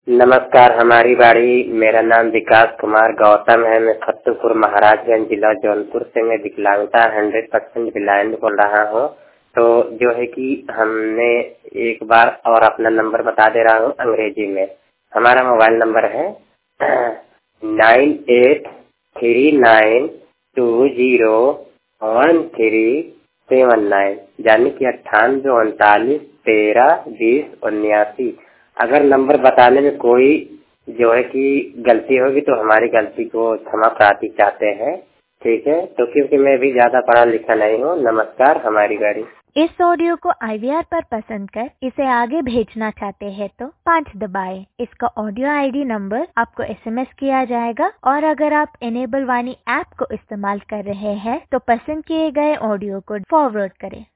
नमस्कार। हमारी बाड़ी। मेरा नाम विकास कुमार गौतम है। मैं फतेहपुर महाराजगंज जिला जौनपुर से मैं विकलांगता 100% ब्लाइंड बोल रहा हूँ। तो जो है कि हमने एक बार और अपना नंबर बता दे रहा हूँ अंग्रेजी में। हमारा मोबाइल नंबर है 9839201379, यानी कि 9839132079। अगर नंबर बताने में कोई जो है कि गलती होगी तो हमारी गलती को क्षमा प्रार्थी चाहते हैं। ठीक है, तो क्योंकि मैं भी ज्यादा पढ़ा लिखा नहीं हूँ। नमस्कार। हमारी गाड़ी। इस ऑडियो को IVR पर पसंद कर इसे आगे भेजना चाहते हैं तो 5 दबाएं। इसका ऑडियो ID नंबर आपको SMS किया जाएगा और अगर आप इनेबल वाणी ऐप को इस्तेमाल कर रहे हैं तो पसंद किए गए ऑडियो को फॉरवर्ड करें।